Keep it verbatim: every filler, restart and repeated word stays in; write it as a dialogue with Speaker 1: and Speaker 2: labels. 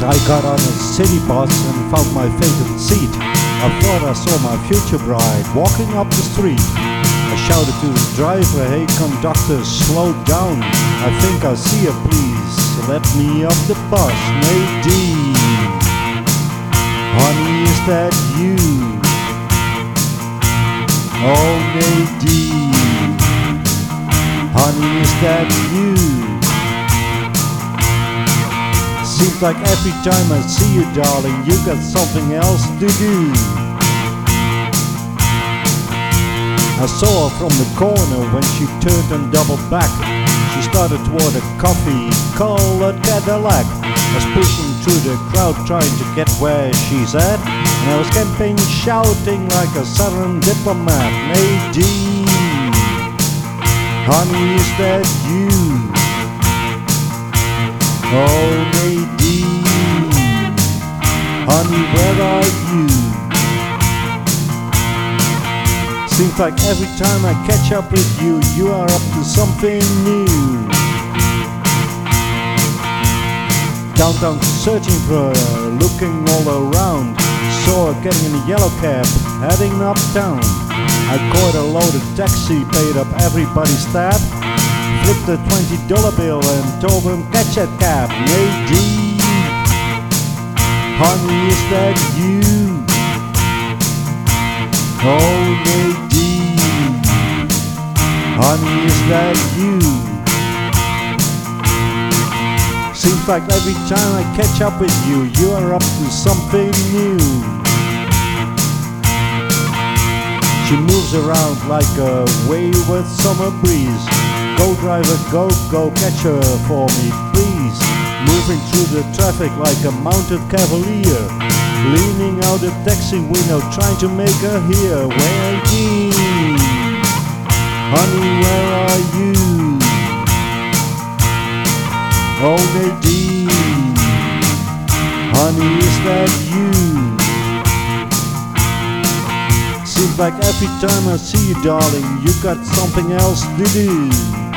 Speaker 1: I got on a city bus and found my favorite seat. I thought I saw my future bride walking up the street. I shouted to the driver, "Hey conductor, slow down. I think I see her, please. Let me off the bus." Nadine, honey, is that you? Oh Nadine, honey, is that you? Seems like every time I see you, darling, you got something else to do. I saw her from the corner when she turned and doubled back. She started toward a coffee-colored Cadillac. I was pushing through the crowd trying to get where she's at, and I was campaigning, shouting like a southern diplomat. Nadine, honey, is that you? Oh Nadine, honey, where are you? Seems like every time I catch up with you, you are up to something new. Downtown searching for her, looking all around. Saw her getting in a yellow cab, heading uptown. I caught a loaded taxi, paid up everybody's tab, flipped a twenty dollar bill and told him catch that cab. Nadine, honey, is that you? Oh Nadine, honey, is that you? Seems like every time I catch up with you, you are up to something new. She moves around like a wayward summer breeze. Go driver, go, go, catch her for me, please. Moving through the traffic like a mounted cavalier, leaning out the taxi window, trying to make her hear. Where ye? Honey, where are you? Oh Nadine, honey, is that you? Seems like every time I see you, darling, you got something else to do.